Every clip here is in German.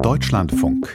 Deutschlandfunk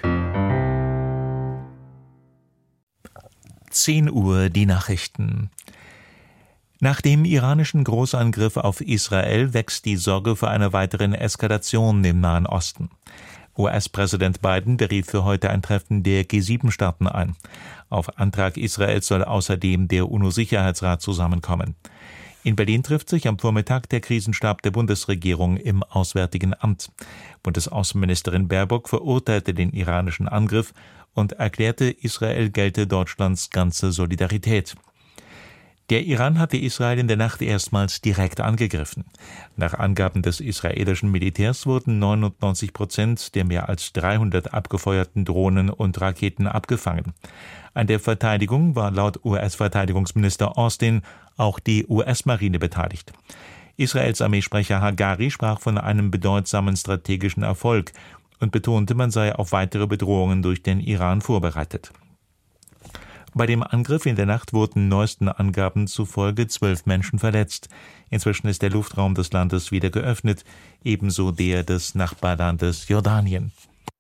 10 Uhr die Nachrichten. Nach dem iranischen Großangriff auf Israel wächst die Sorge vor einer weiteren Eskalation im Nahen Osten. US-Präsident Biden berief für heute ein Treffen der G7-Staaten ein. Auf Antrag Israels soll außerdem der UNO-Sicherheitsrat zusammenkommen. In Berlin trifft sich am Vormittag der Krisenstab der Bundesregierung im Auswärtigen Amt. Bundesaußenministerin Baerbock verurteilte den iranischen Angriff und erklärte, Israel gelte Deutschlands ganze Solidarität. Der Iran hatte Israel in der Nacht erstmals direkt angegriffen. Nach Angaben des israelischen Militärs wurden 99% der mehr als 300 abgefeuerten Drohnen und Raketen abgefangen. An der Verteidigung war laut US-Verteidigungsminister Austin auch die US-Marine beteiligt. Israels Armeesprecher Hagari sprach von einem bedeutsamen strategischen Erfolg und betonte, man sei auf weitere Bedrohungen durch den Iran vorbereitet. Bei dem Angriff in der Nacht wurden neuesten Angaben zufolge 12 Menschen verletzt. Inzwischen ist der Luftraum des Landes wieder geöffnet, ebenso der des Nachbarlandes Jordanien.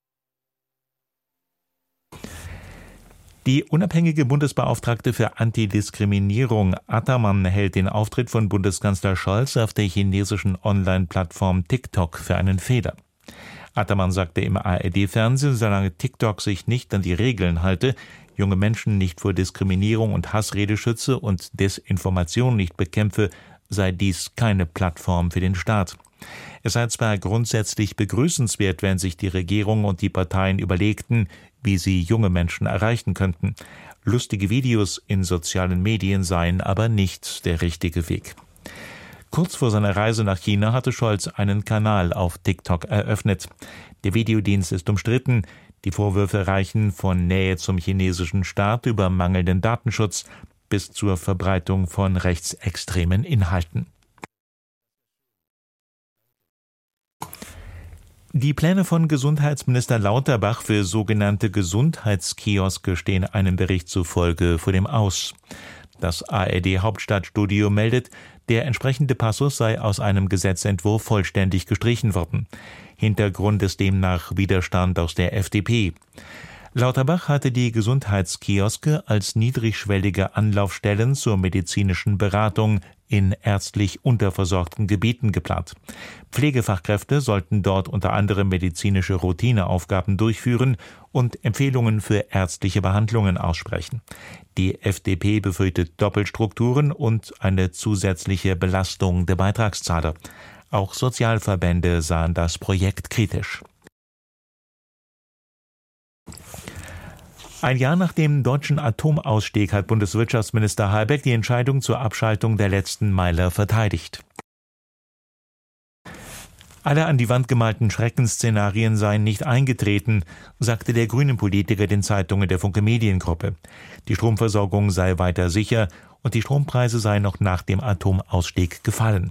Die unabhängige Bundesbeauftragte für Antidiskriminierung Ataman hält den Auftritt von Bundeskanzler Scholz auf der chinesischen Online-Plattform TikTok für einen Fehler. Ataman sagte im ARD-Fernsehen, solange TikTok sich nicht an die Regeln halte, junge Menschen nicht vor Diskriminierung und Hassrede schütze und Desinformation nicht bekämpfe, sei dies keine Plattform für den Staat. Es sei zwar grundsätzlich begrüßenswert, wenn sich die Regierung und die Parteien überlegten, wie sie junge Menschen erreichen könnten. Lustige Videos in sozialen Medien seien aber nicht der richtige Weg. Kurz vor seiner Reise nach China hatte Scholz einen Kanal auf TikTok eröffnet. Der Videodienst ist umstritten. Die Vorwürfe reichen von Nähe zum chinesischen Staat über mangelnden Datenschutz bis zur Verbreitung von rechtsextremen Inhalten. Die Pläne von Gesundheitsminister Lauterbach für sogenannte Gesundheitskioske stehen einem Bericht zufolge vor dem Aus. Das ARD-Hauptstadtstudio meldet, der entsprechende Passus sei aus einem Gesetzentwurf vollständig gestrichen worden. Hintergrund ist demnach Widerstand aus der FDP. Lauterbach hatte die Gesundheitskioske als niedrigschwellige Anlaufstellen zur medizinischen Beratung in ärztlich unterversorgten Gebieten geplant. Pflegefachkräfte sollten dort unter anderem medizinische Routineaufgaben durchführen und Empfehlungen für ärztliche Behandlungen aussprechen. Die FDP befürchtet Doppelstrukturen und eine zusätzliche Belastung der Beitragszahler. Auch Sozialverbände sahen das Projekt kritisch. Ein Jahr nach dem deutschen Atomausstieg hat Bundeswirtschaftsminister Habeck die Entscheidung zur Abschaltung der letzten Meiler verteidigt. Alle an die Wand gemalten Schreckensszenarien seien nicht eingetreten, sagte der Grünen-Politiker den Zeitungen der Funke Mediengruppe. Die Stromversorgung sei weiter sicher und die Strompreise seien noch nach dem Atomausstieg gefallen.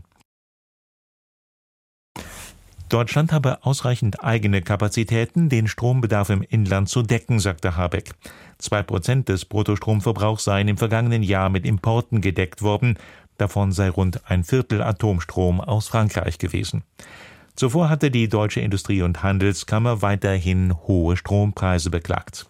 Deutschland habe ausreichend eigene Kapazitäten, den Strombedarf im Inland zu decken, sagte Habeck. 2% des Bruttostromverbrauchs seien im vergangenen Jahr mit Importen gedeckt worden. Davon sei rund ein Viertel Atomstrom aus Frankreich gewesen. Zuvor hatte die Deutsche Industrie- und Handelskammer weiterhin hohe Strompreise beklagt.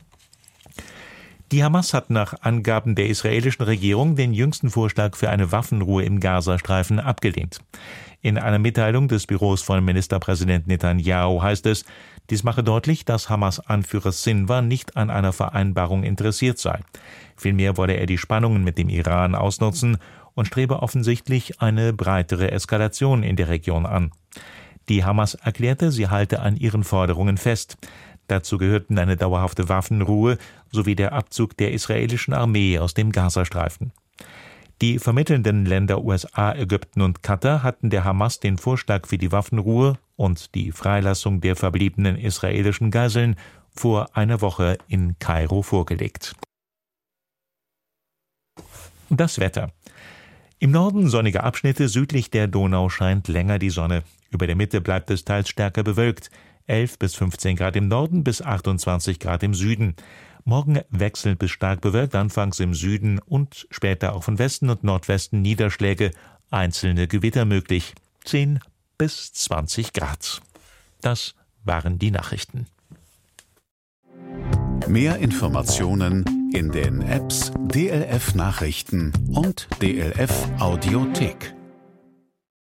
Die Hamas hat nach Angaben der israelischen Regierung den jüngsten Vorschlag für eine Waffenruhe im Gazastreifen abgelehnt. In einer Mitteilung des Büros von Ministerpräsident Netanyahu heißt es, dies mache deutlich, dass Hamas-Anführer Sinwar nicht an einer Vereinbarung interessiert sei. Vielmehr wolle er die Spannungen mit dem Iran ausnutzen und strebe offensichtlich eine breitere Eskalation in der Region an. Die Hamas erklärte, sie halte an ihren Forderungen fest. Dazu gehörten eine dauerhafte Waffenruhe sowie der Abzug der israelischen Armee aus dem Gazastreifen. Die vermittelnden Länder USA, Ägypten und Katar hatten der Hamas den Vorschlag für die Waffenruhe und die Freilassung der verbliebenen israelischen Geiseln vor einer Woche in Kairo vorgelegt. Das Wetter. Im Norden sonnige Abschnitte, südlich der Donau scheint länger die Sonne. Über der Mitte bleibt es teils stärker bewölkt. 11 bis 15 Grad im Norden bis 28 Grad im Süden. Morgen wechselnd bis stark bewölkt, anfangs im Süden und später auch von Westen und Nordwesten Niederschläge, einzelne Gewitter möglich. 10 bis 20 Grad. Das waren die Nachrichten. Mehr Informationen in den Apps DLF Nachrichten und DLF Audiothek.